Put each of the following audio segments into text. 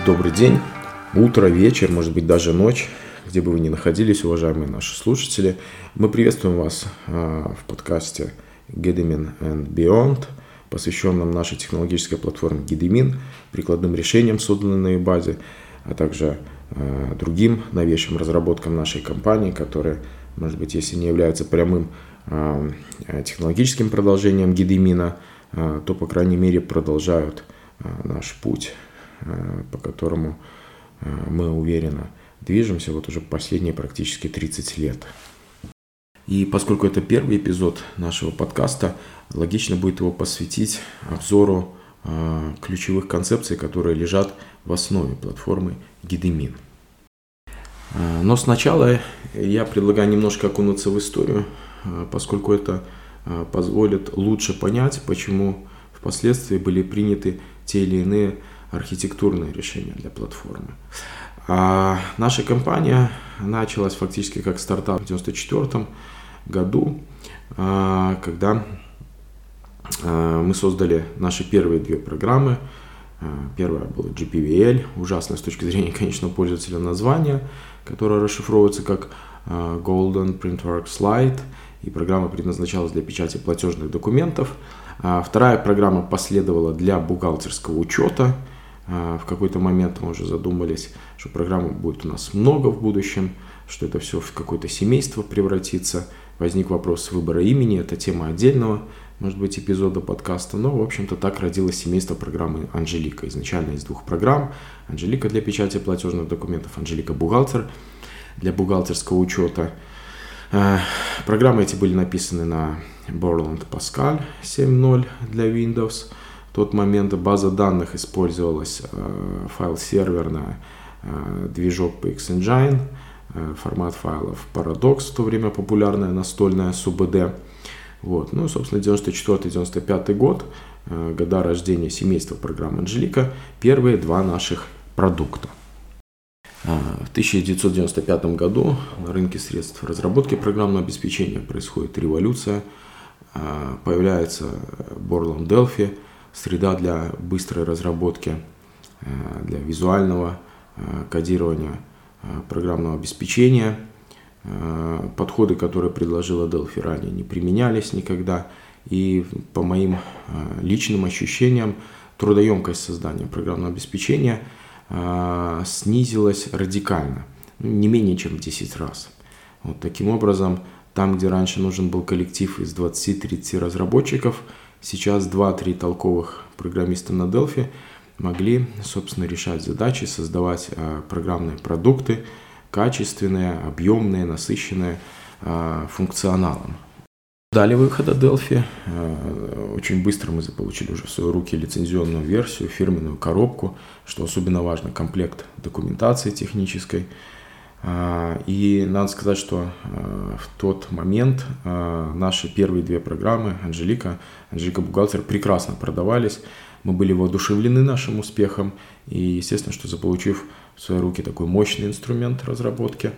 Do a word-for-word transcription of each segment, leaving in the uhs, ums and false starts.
Добрый день, утро, вечер, может быть даже ночь, где бы вы ни находились, уважаемые наши слушатели. Мы приветствуем вас в подкасте Gedemin and Beyond, посвященном нашей технологической платформе Gedemin, прикладным решениям, созданным на ее базе, а также другим новейшим разработкам нашей компании, которые, может быть, если не являются прямым технологическим продолжением Gedemin, то, по крайней мере, продолжают наш путь, по которому мы уверенно движемся вот уже последние практически тридцать лет. И поскольку это первый эпизод нашего подкаста, логично будет его посвятить обзору ключевых концепций, которые лежат в основе платформы Gedemin. Но сначала я предлагаю немножко окунуться в историю, поскольку это позволит лучше понять, почему впоследствии были приняты те или иные архитектурные решения для платформы. А наша компания началась фактически как стартап в девяносто четвёртом году, когда мы создали наши первые две программы. Первая была джи пи ви эл, ужасное с точки зрения, конечно, пользователя название, которое расшифровывается как Golden Printworks Lite, и программа предназначалась для печати платежных документов. Вторая программа последовала для бухгалтерского учета. В какой-то момент мы уже задумались, что программ будет у нас много в будущем, что это все в какое-то семейство превратится. Возник вопрос выбора имени, это тема отдельного, может быть, эпизода подкаста, но, в общем-то, так родилось семейство программы Анжелика. Изначально из двух программ: Анжелика для печати платежных документов, Анжелика Бухгалтер для бухгалтерского учета. Программы эти были написаны на Borland Pascal семь ноль для Windows. В тот момент база данных использовалась файл-серверная, движок пи икс Engine, формат файлов Paradox, в то время популярная настольная СУБД. Вот. Ну, собственно, девяносто четвёртый — девяносто пятый год, года рождения семейства программы Анжелика, первые два наших продукта. В тысяча девятьсот девяносто пятом году на рынке средств разработки программного обеспечения происходит революция. Появляется Borland Delphi, среда для быстрой разработки, для визуального кодирования программного обеспечения. Подходы, которые предложила Delphi ранее, не применялись никогда. И по моим личным ощущениям, трудоемкость создания программного обеспечения снизилась радикально, не менее чем в десять раз. Вот таким образом, там, где раньше нужен был коллектив из двадцати-тридцати разработчиков, сейчас два-три толковых программиста на Delphi могли, собственно, решать задачи, создавать а, программные продукты, качественные, объемные, насыщенные а, функционалом. Далее выхода Delphi а, очень быстро мы заполучили уже в свои руки лицензионную версию, фирменную коробку, что особенно важно, комплект документации технической. И надо сказать, что в тот момент наши первые две программы, Анжелика, Анжелика Бухгалтер, прекрасно продавались. Мы были воодушевлены нашим успехом и, естественно, что заполучив в свои руки такой мощный инструмент разработки,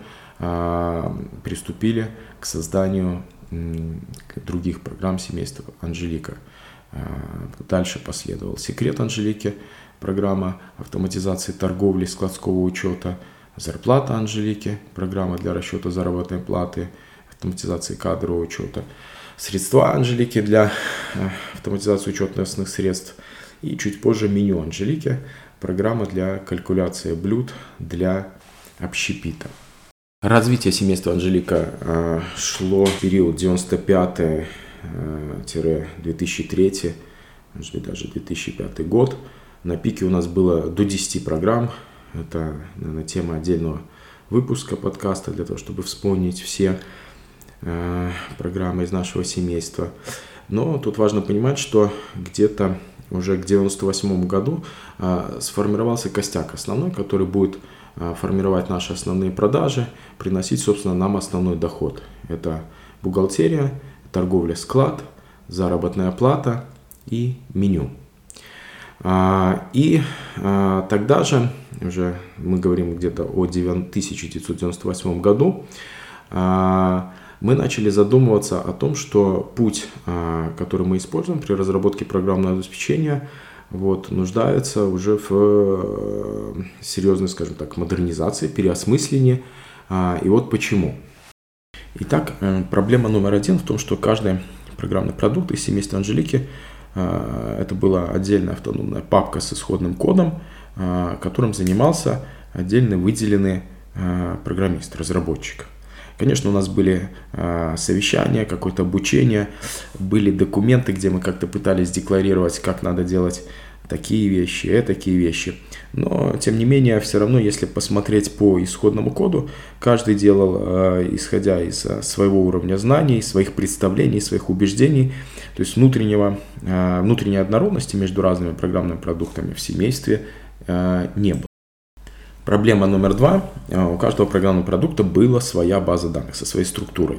приступили к созданию других программ семейства Анжелика. Дальше последовал секрет Анжелики, программа автоматизации торговли, складского учета, зарплата Анжелики, программа для расчета заработной платы, автоматизации кадрового учета, средства Анжелики для автоматизации учетных средств и чуть позже меню Анжелики, программа для калькуляции блюд для общепита. Развитие семейства Анжелика шло в период девяносто пятый — две тысячи третий, может быть даже две тысячи пятый год. На пике у нас было до десяти программ. Это, наверное, тема отдельного выпуска подкаста, для того, чтобы вспомнить все э, программы из нашего семейства. Но тут важно понимать, что где-то уже к девяносто восьмому году э, сформировался костяк основной, который будет э, формировать наши основные продажи, приносить, собственно, нам основной доход. Это бухгалтерия, торговля, склад, заработная плата и меню. И тогда же, уже мы говорим где-то о тысяча девятьсот девяносто восьмом году, мы начали задумываться о том, что путь, который мы используем при разработке программного обеспечения, вот, нуждается уже в серьезной, скажем так, модернизации, переосмыслении. И вот почему. Итак, проблема номер один в том, что каждый программный продукт из семейства Анжелики это была отдельная автономная папка с исходным кодом, которым занимался отдельно выделенный программист, разработчик. Конечно, у нас были совещания, какое-то обучение, были документы, где мы как-то пытались декларировать, как надо делать такие вещи, и такие вещи. Но, тем не менее, все равно, если посмотреть по исходному коду, каждый делал, исходя из своего уровня знаний, своих представлений, своих убеждений, то есть внутреннего, внутренней однородности между разными программными продуктами в семействе не было. Проблема номер два. У каждого программного продукта была своя база данных со своей структурой.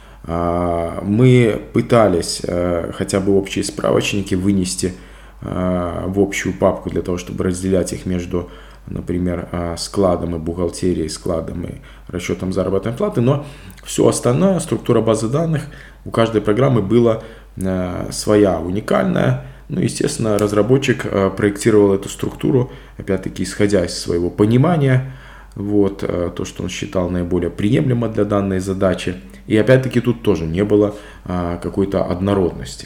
Мы пытались хотя бы общие справочники вынести в общую папку для того, чтобы разделять их между, например, складом и бухгалтерией, складом и расчетом заработной платы, но все остальное, структура базы данных у каждой программы была своя, уникальная. Ну, естественно, разработчик проектировал эту структуру, опять-таки, исходя из своего понимания, вот, то, что он считал наиболее приемлемо для данной задачи. И опять-таки тут тоже не было какой-то однородности.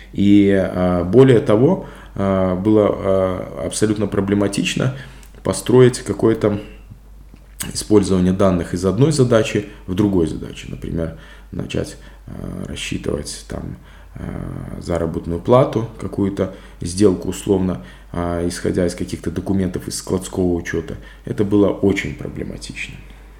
И более того, было абсолютно проблематично построить какое-то использование данных из одной задачи в другой задаче. Например, начать рассчитывать там заработную плату, какую-то сделку условно, исходя из каких-то документов из складского учета. Это было очень проблематично.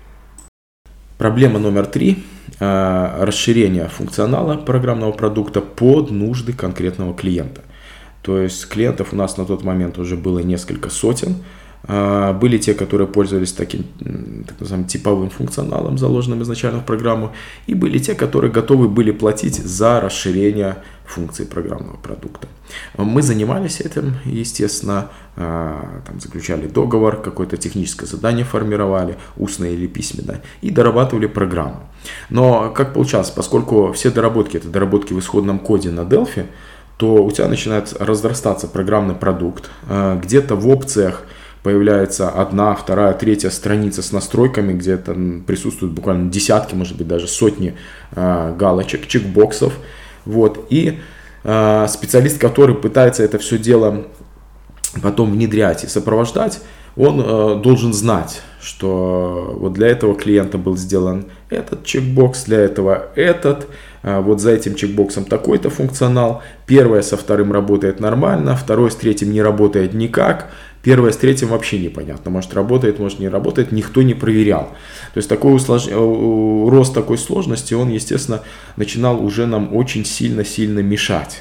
Проблема номер три. Расширение функционала программного продукта под нужды конкретного клиента. То есть клиентов у нас на тот момент уже было несколько сотен. Были те, которые пользовались таким, так называемым, типовым функционалом, заложенным изначально в программу, и были те, которые готовы были платить за расширение функций программного продукта. Мы занимались этим, естественно, там заключали договор, какое-то техническое задание формировали, устное или письменное, и дорабатывали программу. Но как получалось, поскольку все доработки, это доработки в исходном коде на Delphi, то у тебя начинает разрастаться программный продукт, где-то в опциях появляется одна, вторая, третья страница с настройками, где там присутствуют буквально десятки, может быть даже сотни э, галочек, чекбоксов. Вот. И э, специалист, который пытается это все дело потом внедрять и сопровождать, он э, должен знать, что вот для этого клиента был сделан этот чекбокс, для этого этот, э, вот за этим чекбоксом такой-то функционал. Первое со вторым работает нормально, второе с третьим не работает никак. Первое с третьим вообще непонятно. Может работает, может не работает. Никто не проверял. То есть такой услож... рост такой сложности, он, естественно, начинал уже нам очень сильно-сильно мешать.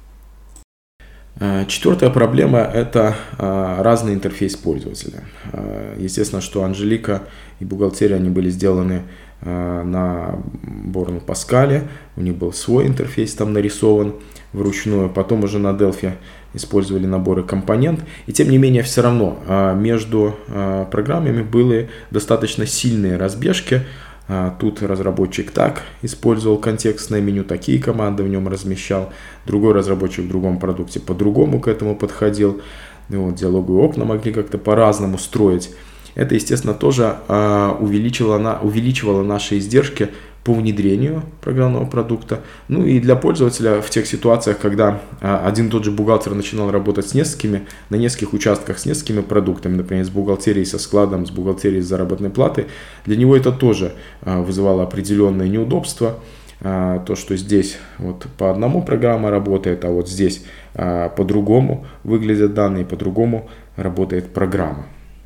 Четвертая проблема – это разный интерфейс пользователя. Естественно, что Анжелика и бухгалтерия, они были сделаны на Борну Паскале. У них был свой интерфейс там нарисован вручную. Потом уже на Delphi использовали наборы компонент. И тем не менее, все равно между программами были достаточно сильные разбежки. Тут разработчик так использовал контекстное меню, такие команды в нем размещал. Другой разработчик в другом продукте по-другому к этому подходил. Вот, диалоговые окна могли как-то по-разному строить. Это, естественно, тоже увеличивало, увеличивало наши издержки по внедрению программного продукта. Ну и для пользователя в тех ситуациях, когда один и тот же бухгалтер начинал работать с несколькими, на нескольких участках с несколькими продуктами, например, с бухгалтерией со складом, с бухгалтерией с заработной платой, для него это тоже вызывало определенные неудобства. То, что здесь вот по одному программа работает, а вот здесь по-другому выглядят данные, по-другому работает программа.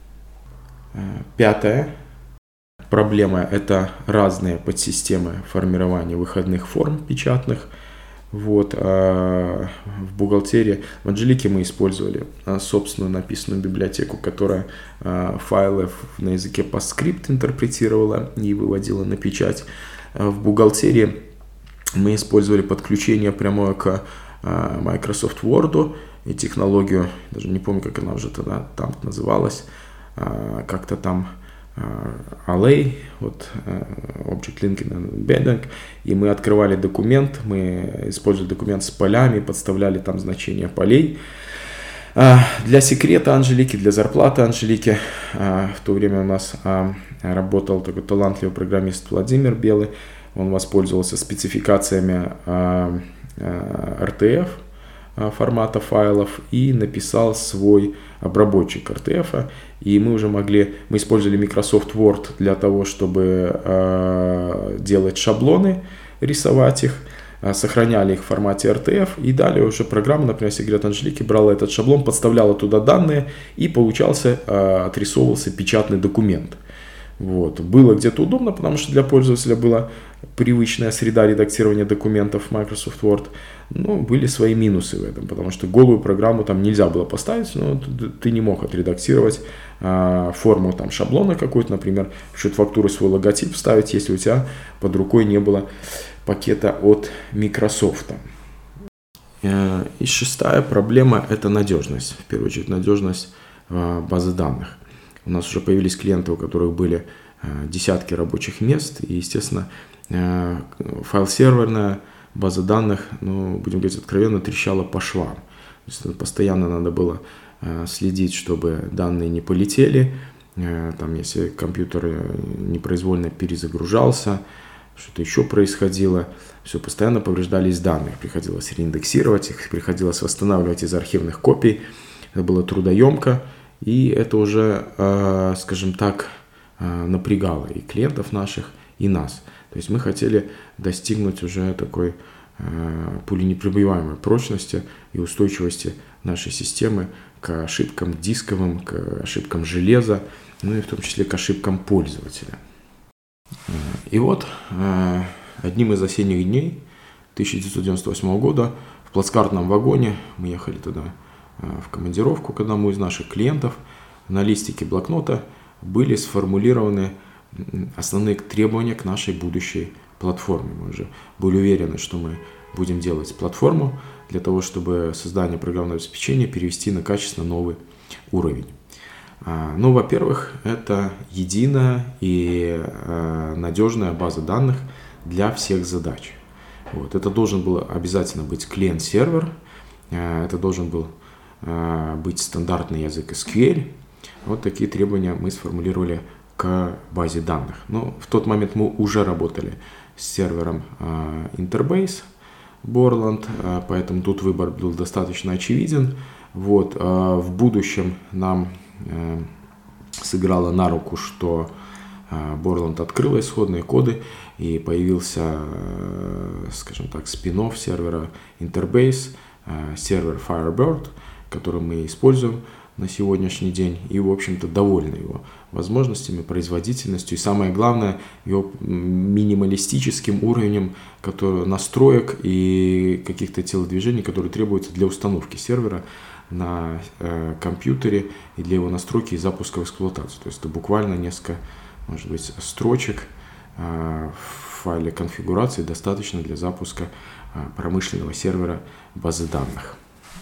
Пятое. Проблема – это разные подсистемы формирования выходных форм печатных. Вот, а в бухгалтерии, в Анжелике мы использовали собственную написанную библиотеку, которая файлы на языке PostScript интерпретировала и выводила на печать. В бухгалтерии мы использовали подключение прямое к Microsoft Word и технологию, даже не помню, как она уже тогда там называлась, как-то там Array, вот, Object Linking and Embedding, и мы открывали документ, мы использовали документ с полями, подставляли там значения полей. Для секрета Анжелики, для зарплаты Анжелики в то время у нас работал такой талантливый программист Владимир Белый. Он воспользовался спецификациями эр ти эф формата файлов и написал свой обработчик эр ти эф. И мы уже могли, мы использовали Microsoft Word для того, чтобы делать шаблоны, рисовать их, сохраняли их в формате эр ти эф, и далее уже программа, например, секрет Анжелики, брала этот шаблон, подставляла туда данные, и получался, отрисовывался печатный документ. Вот. Было где-то удобно, потому что для пользователя была привычная среда редактирования документов в Microsoft Word, но были свои минусы в этом, потому что голую программу там нельзя было поставить, но ты не мог отредактировать а, форму там, шаблона какой-то, например, в счет фактуры свой логотип вставить, если у тебя под рукой не было пакета от Microsoft. И шестая проблема – это надежность. В первую очередь, надежность базы данных. У нас уже появились клиенты, у которых были десятки рабочих мест, и, естественно, файл-серверная база данных, ну, будем говорить откровенно, трещала по швам. То есть постоянно надо было следить, чтобы данные не полетели, там, если компьютер непроизвольно перезагружался, что-то еще происходило, все, постоянно повреждались данные, приходилось реиндексировать их, приходилось восстанавливать из архивных копий, это было трудоемко, и это уже, скажем так, напрягало и клиентов наших, и нас. То есть мы хотели достигнуть уже такой пуленепробиваемой прочности и устойчивости нашей системы к ошибкам дисковым, к ошибкам железа, ну и в том числе к ошибкам пользователя. И вот одним из осенних дней тысяча девятьсот девяносто восьмого года в плацкартном вагоне, мы ехали туда в командировку к одному из наших клиентов, на листике блокнота были сформулированы основные требования к нашей будущей платформе. Мы уже были уверены, что мы будем делать платформу для того, чтобы создание программного обеспечения перевести на качественно новый уровень. Ну, во-первых, это единая и надежная база данных для всех задач. Вот. Это должен был обязательно быть клиент-сервер, это должен был быть стандартный язык эс кью эль. Вот такие требования мы сформулировали к базе данных. Но в тот момент мы уже работали с сервером Interbase Borland, поэтому тут выбор был достаточно очевиден. Вот. В будущем нам сыграло на руку, что Borland открыла исходные коды и появился, скажем так, спин-офф сервера Interbase, сервер Firebird, который мы используем на сегодняшний день и, в общем-то, довольны его возможностями, производительностью и, самое главное, его минималистическим уровнем который, настроек и каких-то телодвижений, которые требуются для установки сервера на э, компьютере и для его настройки и запуска в эксплуатацию. То есть это буквально несколько, может быть, строчек э, в файле конфигурации достаточно для запуска э, промышленного сервера базы данных.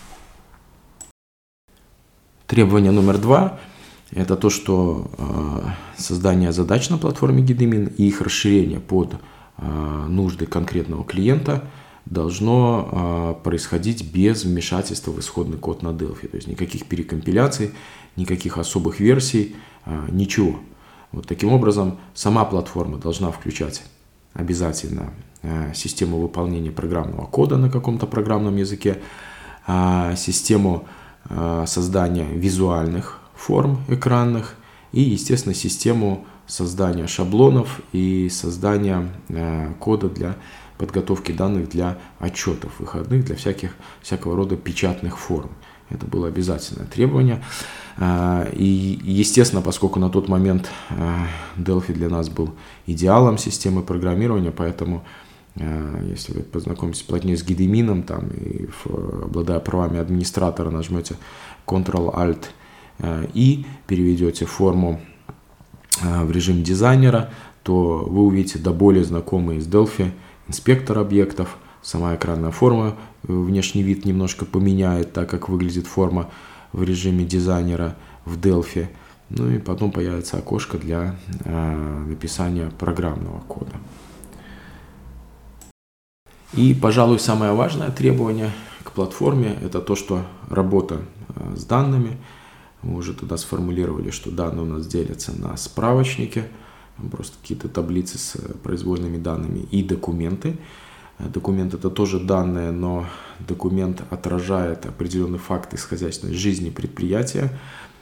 Требование номер два – это то, что э, создание задач на платформе GideMin и их расширение под э, нужды конкретного клиента должно э, происходить без вмешательства в исходный код на Delphi. То есть никаких перекомпиляций, никаких особых версий, э, ничего. Вот таким образом, сама платформа должна включать обязательно э, систему выполнения программного кода на каком-то программном языке, э, систему создания визуальных форм экранных и, естественно, систему создания шаблонов и создания э, кода для подготовки данных для отчетов выходных, для всяких, всякого рода печатных форм. Это было обязательное требование. Э, и, естественно, поскольку на тот момент э, Delphi для нас был идеалом системы программирования, поэтому если вы познакомитесь плотнее с GideMin, там, и в, обладая правами администратора, нажмете контрол-альт и переведете форму в режим дизайнера, то вы увидите до более знакомый с Delphi инспектор объектов. Сама экранная форма, внешний вид немножко поменяет, так как выглядит форма в режиме дизайнера в Delphi. Ну и потом появится окошко для э, написания программного кода. И, пожалуй, самое важное требование, к платформе – это то, что работа с данными. Мы уже тогда сформулировали, что данные у нас делятся на справочники, просто какие-то таблицы с произвольными данными, и документы. Документ – это тоже данные, но документ отражает определенный факт из хозяйственной жизни предприятия.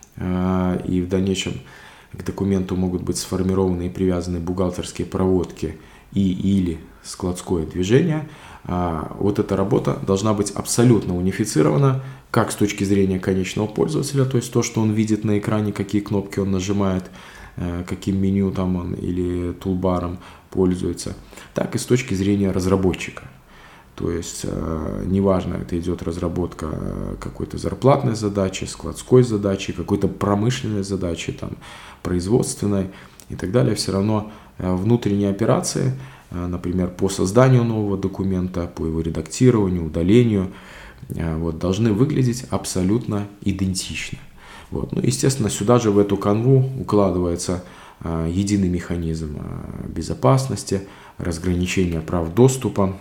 И в дальнейшем к документу могут быть сформированы и привязаны бухгалтерские проводки и или складское движение. Вот эта работа должна быть абсолютно унифицирована, как с точки зрения конечного пользователя, то есть то, что он видит на экране, какие кнопки он нажимает, каким меню там он или тулбаром пользуется, так и с точки зрения разработчика. То есть неважно, это идет разработка какой-то зарплатной задачи, складской задачи, какой-то промышленной задачи, там, производственной и так далее, все равно внутренние операции, например, по созданию нового документа, по его редактированию, удалению, вот, должны выглядеть абсолютно идентично. Вот. Ну, естественно, сюда же в эту канву укладывается а, единый механизм а, безопасности, разграничения прав доступа.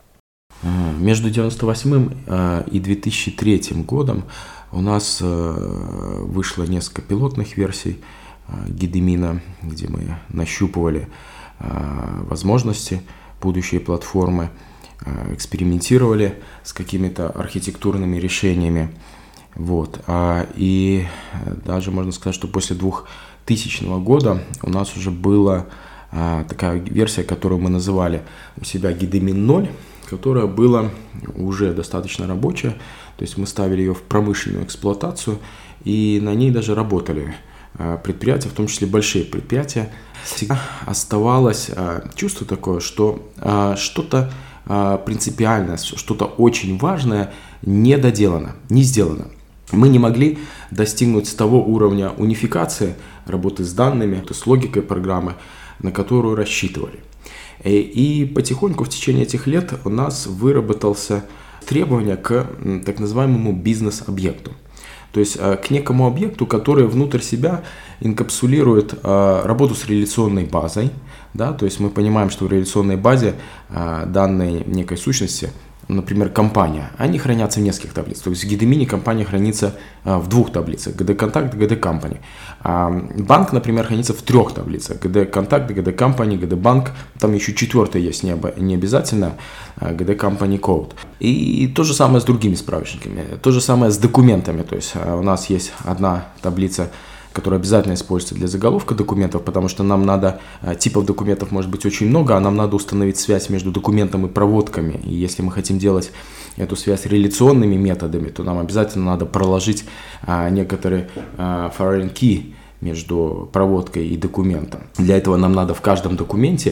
А, между девяносто восьмым а, и две тысячи третьим годом у нас а, вышло несколько пилотных версий а, Гедемина, где мы нащупывали а, возможности будущей платформы, а, экспериментировали с какими-то архитектурными решениями. Вот. И даже можно сказать, что после двухтысячного года у нас уже была такая версия, которую мы называли у себя Гедемин ноль, которая была уже достаточно рабочая. То есть мы ставили ее в промышленную эксплуатацию, и на ней даже работали предприятия, в том числе большие предприятия. Всегда оставалось чувство такое, что что-то принципиальное, что-то очень важное не доделано, не сделано. Мы не могли достигнуть того уровня унификации работы с данными, с логикой программы, на которую рассчитывали. И, и потихоньку в течение этих лет у нас выработался требование к так называемому бизнес-объекту. То есть к некому объекту, который внутрь себя инкапсулирует работу с реляционной базой. Да? То есть мы понимаем, что в реляционной базе данной некой сущности, например, компания, они хранятся в нескольких таблицах. То есть в Гедемине компания хранится в двух таблицах: джи ди Contact, джи ди Company. А банк, например, хранится в трех таблицах: джи ди Contact, джи ди Company, джи ди Bank. Там еще четвертая есть, не, не обязательно, джи ди Company Code. И то же самое с другими справочниками. То же самое с документами. То есть у нас есть одна таблица, которая обязательно используется для заголовка документов, потому что нам надо, типов документов может быть очень много, а нам надо установить связь между документом и проводками. И если мы хотим делать эту связь реляционными методами, то нам обязательно надо проложить а, некоторые а, foreign key между проводкой и документом. Для этого нам надо в каждом документе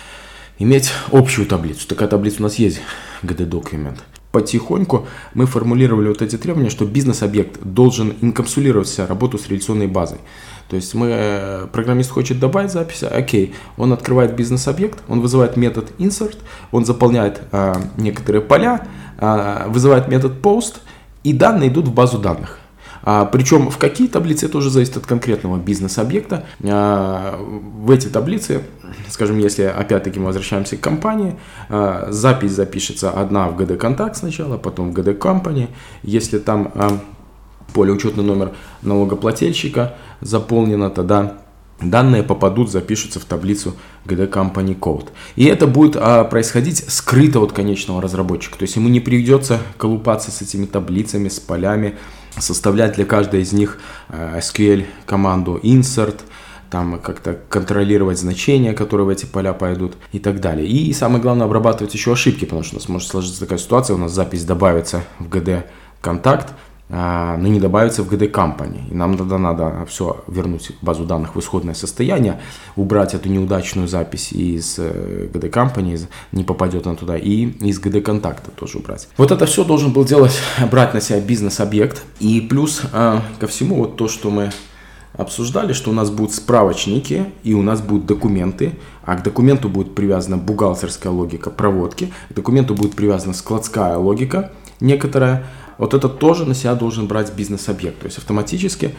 иметь общую таблицу. Такая таблица у нас есть, джи ди Document. Потихоньку мы формулировали вот эти требования, что бизнес-объект должен инкапсулировать в себя работу с реляционной базой. То есть мы, программист хочет добавить запись, окей, он открывает бизнес-объект, он вызывает метод insert, он заполняет а, некоторые поля, а, вызывает метод post, и данные идут в базу данных. А, причем в какие таблицы, это уже зависит от конкретного бизнес-объекта. А, в эти таблицы, скажем, если опять-таки мы возвращаемся к компании, а, запись запишется одна в джи ди Contact сначала, потом в джи ди Company. Если там а, поле учетный номер налогоплательщика заполнено, тогда данные попадут, запишутся в таблицу джи ди Company Code. И это будет а, происходить скрыто от конечного разработчика. То есть ему не придется колупаться с этими таблицами, с полями, составлять для каждой из них а, эс кью эль-команду insert, там как-то контролировать значения, которые в эти поля пойдут и так далее. И самое главное, обрабатывать еще ошибки, потому что у нас может сложиться такая ситуация, у нас запись добавится в джи ди Contact, но не добавится в джи ди Company. И нам тогда надо все вернуть базу данных в исходное состояние, убрать эту неудачную запись из джи ди Company, не попадет она туда, и из джи ди Contact тоже убрать. Вот это все должен был делать, брать на себя бизнес-объект. И плюс ко всему вот то, что мы обсуждали, что у нас будут справочники и у нас будут документы, а к документу будет привязана бухгалтерская логика проводки, к документу будет привязана складская логика некоторая. Вот это тоже на себя должен брать бизнес-объект. То есть автоматически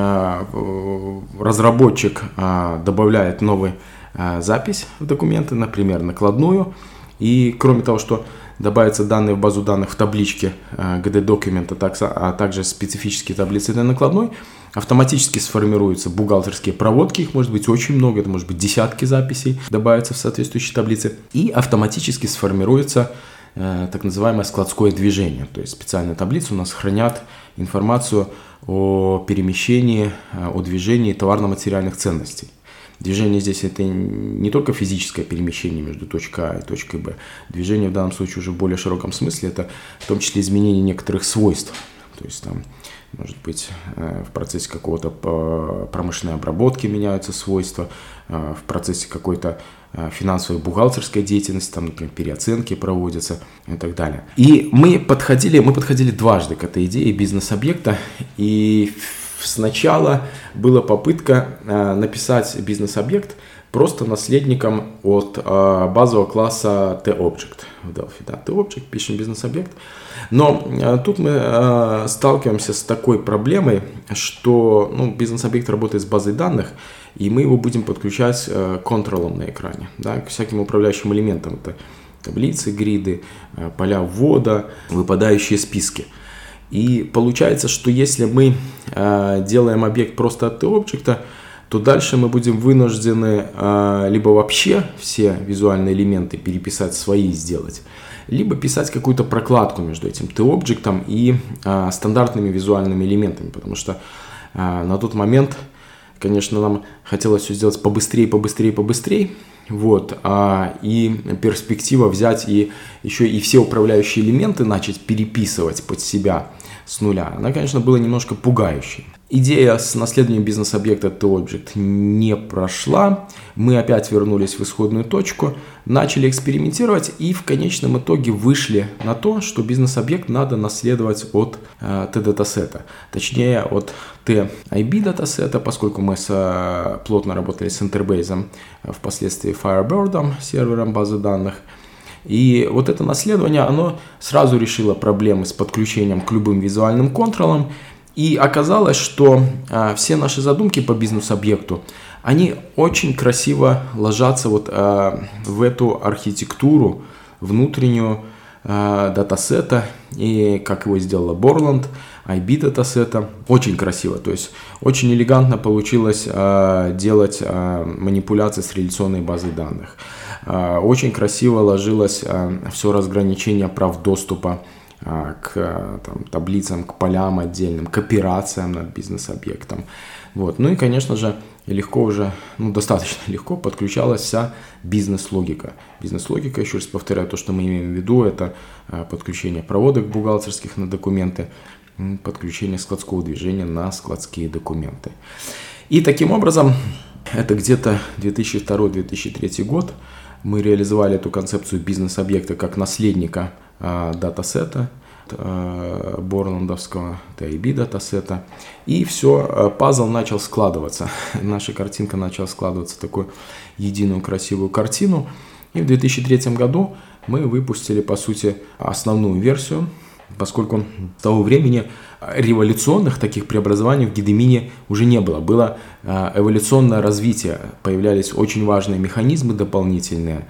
э, разработчик э, добавляет новую э, запись в документы, например, накладную. И кроме того, что добавятся данные в базу данных в табличке джи ди Document, а также специфические таблицы для накладной. Автоматически сформируются бухгалтерские проводки, их может быть очень много, это может быть десятки записей, добавятся в соответствующие таблицы. И автоматически сформируется э, так называемое складское движение, то есть специальные таблицы у нас хранят информацию о перемещении, о движении товарно-материальных ценностей. Движение здесь это не только физическое перемещение между точкой А и точкой Б. Движение в данном случае уже в более широком смысле это в том числе изменение некоторых свойств. То есть там может быть в процессе какого-то промышленной обработки меняются свойства, в процессе какой-то финансовой бухгалтерской деятельности, там, например, переоценки проводятся и так далее. И мы подходили, мы подходили дважды к этой идее бизнес-объекта, и сначала была попытка э, написать бизнес-объект просто наследником от э, базового класса T-Object в Delphi. Да, T-Object, пишем бизнес-объект. Но э, тут мы э, сталкиваемся с такой проблемой, что ну, бизнес-объект работает с базой данных, и мы его будем подключать э, контролом на экране, да, к всяким управляющим элементам. Это таблицы, гриды, э, поля ввода, выпадающие списки. И получается, что если мы э, делаем объект просто от T-Object, то дальше мы будем вынуждены э, либо вообще все визуальные элементы переписать свои сделать, либо писать какую-то прокладку между этим T-Object и э, стандартными визуальными элементами, потому что э, на тот момент, конечно, нам хотелось все сделать побыстрее, побыстрее, побыстрее. Вот, а, и перспектива взять и еще и все управляющие элементы начать переписывать под себя с нуля, она, конечно, была немножко пугающей. Идея с наследованием бизнес-объекта T-Object не прошла. Мы опять вернулись в исходную точку, начали экспериментировать и в конечном итоге вышли на то, что бизнес-объект надо наследовать от э, T-датасета. Точнее, от T-ай би датасета, поскольку мы с, плотно работали с интербейзом, впоследствии Firebird, сервером базы данных. И вот это наследование, оно сразу решило проблемы с подключением к любым визуальным контролам. И оказалось, что а, все наши задумки по бизнес-объекту, они очень красиво ложатся вот, а, в эту архитектуру внутреннюю а, датасета, и как его сделала Borland, ай би датасета. Очень красиво, то есть очень элегантно получилось а, делать а, манипуляции с реляционной базой данных. А, очень красиво ложилось а, все разграничение прав доступа к там, таблицам, к полям отдельным, к операциям над бизнес-объектом. Вот. Ну и, конечно же, легко уже, ну, достаточно легко подключалась вся бизнес-логика. Бизнес-логика, еще раз повторяю, то, что мы имеем в виду, это подключение проводок бухгалтерских на документы, подключение складского движения на складские документы. И таким образом, это где-то две тысячи второй - две тысячи третий год, мы реализовали эту концепцию бизнес-объекта как наследника датасета, борландовского T-ай би датасета. И все, пазл начал складываться. Наша картинка начала складываться в такую единую красивую картину. И в две тысячи третьем году мы выпустили, по сути, основную версию, поскольку с того времени революционных таких преобразований в Гедемине уже не было. Было эволюционное развитие, появлялись очень важные механизмы дополнительные.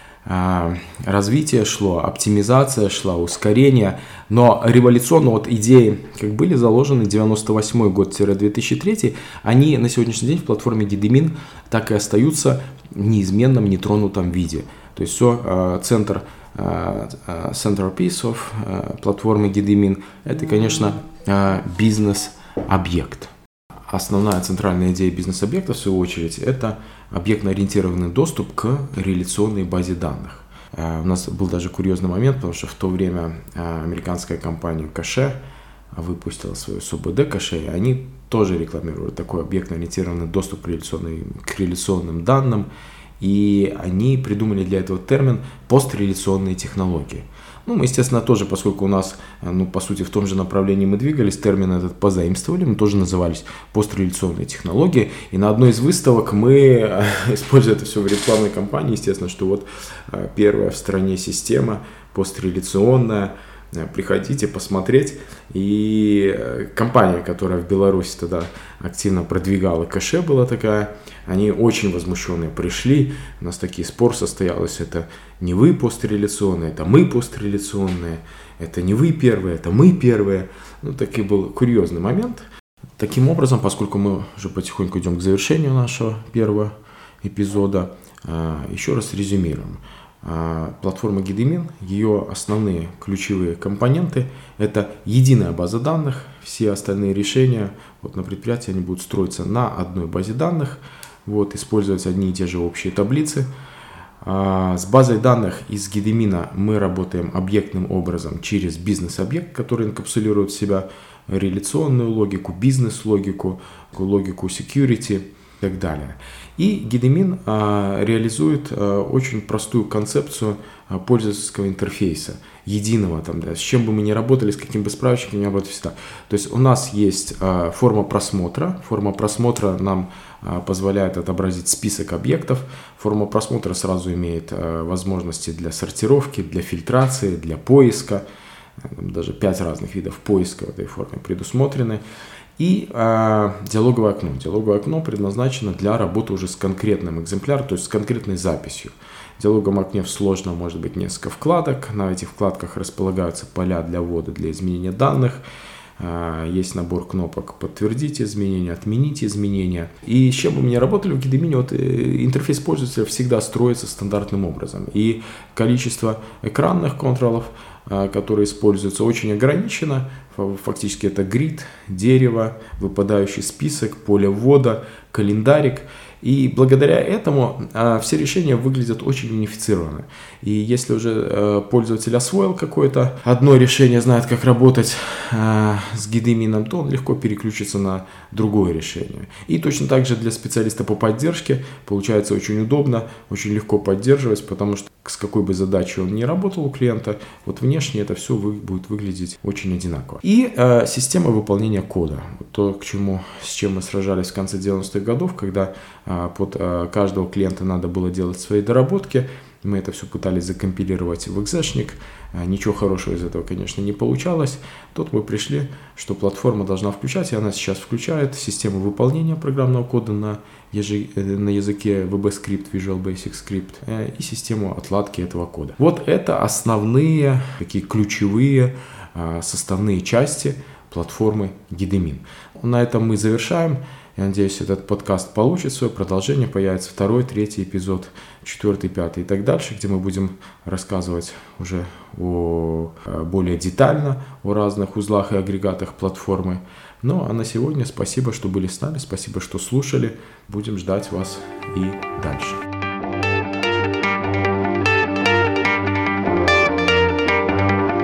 Развитие шло, оптимизация шла, ускорение, но революционно вот идеи, как были заложены девяносто восьмой год - две тысячи третий, они на сегодняшний день в платформе Гедемин так и остаются в неизменном, нетронутом виде. То есть все, центр, centerpiece of платформы Гедемин, это, конечно, бизнес-объект. Основная центральная идея бизнес-объекта, в свою очередь, это объектно-ориентированный доступ к реляционной базе данных. У нас был даже курьезный момент, потому что в то время американская компания Cache выпустила свою эс о бэ дэ Cache, и они тоже рекламировали такой объектно-ориентированный доступ к, реляционной, к реляционным данным, и они придумали для этого термин постреляционные технологии. Ну, мы, естественно, тоже, поскольку у нас, ну, по сути, в том же направлении мы двигались, термин этот позаимствовали, мы тоже назывались постреляционные технологии. И на одной из выставок мы, используя это все в рекламной кампании, естественно, что вот первая в стране система постреляционная, приходите посмотреть. И компания, которая в Беларуси тогда активно продвигала кэше, была такая, они очень возмущенные пришли, у нас такие спор состоялся, это не вы постреляционные, это мы постреляционные, это не вы первые, это мы первые. Ну, такой был курьезный момент. Таким образом, поскольку мы уже потихоньку идем к завершению нашего первого эпизода, еще раз резюмируем. Платформа GideMin, ее основные ключевые компоненты – это единая база данных, все остальные решения вот, на предприятии они будут строиться на одной базе данных, вот, использовать одни и те же общие таблицы. С базой данных из GideMin мы работаем объектным образом через бизнес-объект, который инкапсулирует в себя реляционную логику, бизнес-логику, логику security и так далее. И GideMin а, реализует а, очень простую концепцию а, пользовательского интерфейса, единого, там, да, с чем бы мы ни работали, с каким бы справочником ни работали всегда. То есть у нас есть а, форма просмотра. Форма просмотра нам а, позволяет отобразить список объектов. Форма просмотра сразу имеет а, возможности для сортировки, для фильтрации, для поиска. Там даже пять разных видов поиска в этой форме предусмотрены. И э, диалоговое окно. Диалоговое окно предназначено для работы уже с конкретным экземпляром, то есть с конкретной записью. В диалоговом окне сложно может быть несколько вкладок. На этих вкладках располагаются поля для ввода, для изменения данных. Э, есть набор кнопок «Подтвердить изменения», «Отменить изменения». И с чем бы мы ни работали в GideMin, вот, э, интерфейс пользователя всегда строится стандартным образом. И количество экранных контролов, которые используются, очень ограничено. Фактически это грид, дерево, выпадающий список, поле ввода, календарик. И благодаря этому а, все решения выглядят очень унифицированно. И если уже а, пользователь освоил какое-то одно решение, знает, как работать а, с GideMin, то он легко переключится на другое решение. И точно так же для специалиста по поддержке получается очень удобно, очень легко поддерживать, потому что с какой бы задачей он ни работал у клиента, вот внешне это все вы, будет выглядеть очень одинаково. И а, система выполнения кода. Вот то, к чему, с чем мы сражались в конце девяностых годов, когда под каждого клиента надо было делать свои доработки. Мы это все пытались закомпилировать в экзешник. Ничего хорошего из этого, конечно, не получалось. Тут мы пришли, что платформа должна включать, и она сейчас включает систему выполнения программного кода на, ежи, на языке ви би Script, Visual Basic Script, и систему отладки этого кода. Вот это основные, такие ключевые составные части платформы GideMin. На этом мы завершаем. Я надеюсь, этот подкаст получит свое продолжение, появится второй, третий эпизод, четвертый, пятый и так дальше, где мы будем рассказывать уже о, более детально о разных узлах и агрегатах платформы. Ну, а на сегодня спасибо, что были с нами, спасибо, что слушали. Будем ждать вас и дальше.